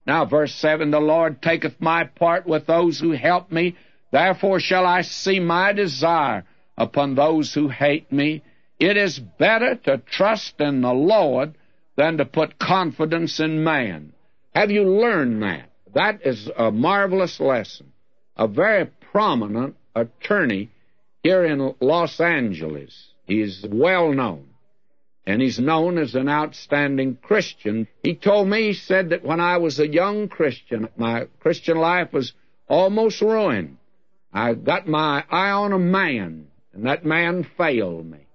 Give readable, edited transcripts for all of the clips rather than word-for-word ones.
Now, verse 7, the Lord taketh my part with those who help me. Therefore shall I see my desire upon those who hate me. It is better to trust in the Lord than to put confidence in man. Have you learned that? That is a marvelous lesson. A very prominent attorney here in Los Angeles. He's well known, and he's known as an outstanding Christian. He told me, he said that when I was a young Christian, my Christian life was almost ruined. I got my eye on a man, and that man failed me.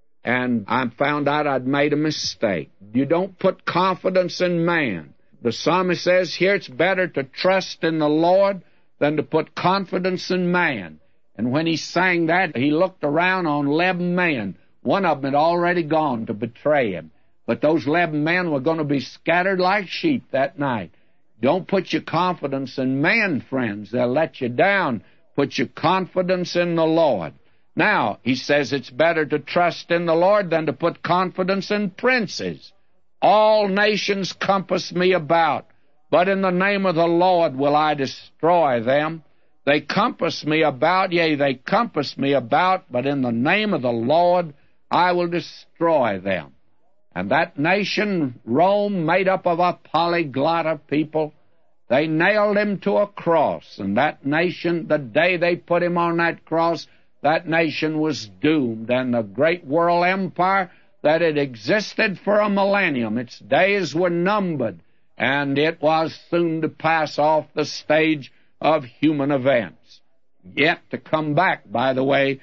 And I found out I'd made a mistake. You don't put confidence in man. The psalmist says here it's better to trust in the Lord than to put confidence in man. And when he sang that, he looked around on 11 men. One of them had already gone to betray him. But those 11 men were going to be scattered like sheep that night. Don't put your confidence in man, friends. They'll let you down. Put your confidence in the Lord. Now, he says it's better to trust in the Lord than to put confidence in princes. All nations compass me about, but in the name of the Lord will I destroy them. They compass me about, yea, they compass me about, but in the name of the Lord I will destroy them. And that nation, Rome, made up of a polyglot of people, they nailed him to a cross. And that nation, the day they put him on that cross, that nation was doomed. And the great world empire that had existed for a millennium, its days were numbered, and it was soon to pass off the stage of human events, yet to come back, by the way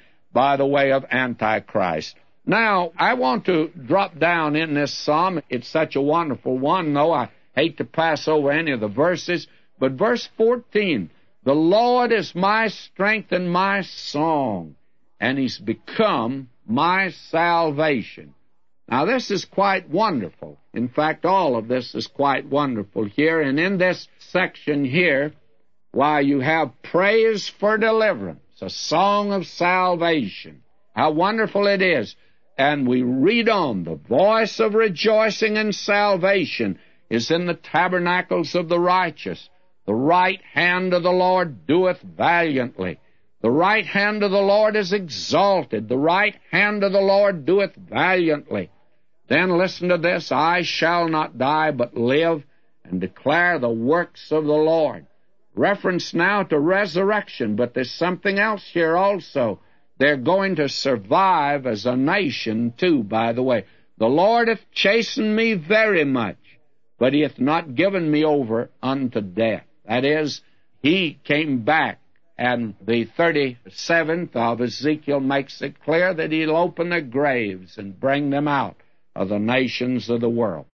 of Antichrist. Now, I want to drop down in this psalm. It's such a wonderful one, though I hate to pass over any of the verses. But verse 14, the Lord is my strength and my song, and he's become my salvation. Now, this is quite wonderful. In fact, all of this is quite wonderful here. And in this section here, why, you have praise for deliverance, a song of salvation. How wonderful it is. And we read on, the voice of rejoicing and salvation is in the tabernacles of the righteous. The right hand of the Lord doeth valiantly. The right hand of the Lord is exalted. The right hand of the Lord doeth valiantly. Then listen to this, I shall not die but live and declare the works of the Lord. Reference now to resurrection, but there's something else here also. They're going to survive as a nation, too, by the way. The Lord hath chastened me very much, but he hath not given me over unto death. That is, he came back, and the 37th of Ezekiel makes it clear that he'll open their graves and bring them out of the nations of the world.